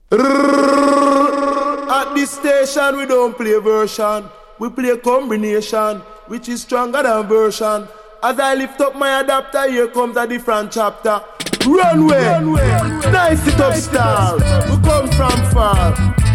At this station we don't play version, we play combination, which is stronger than version. As I lift up my adapter, here comes a different chapter. Runway, nice it up star, we come from far.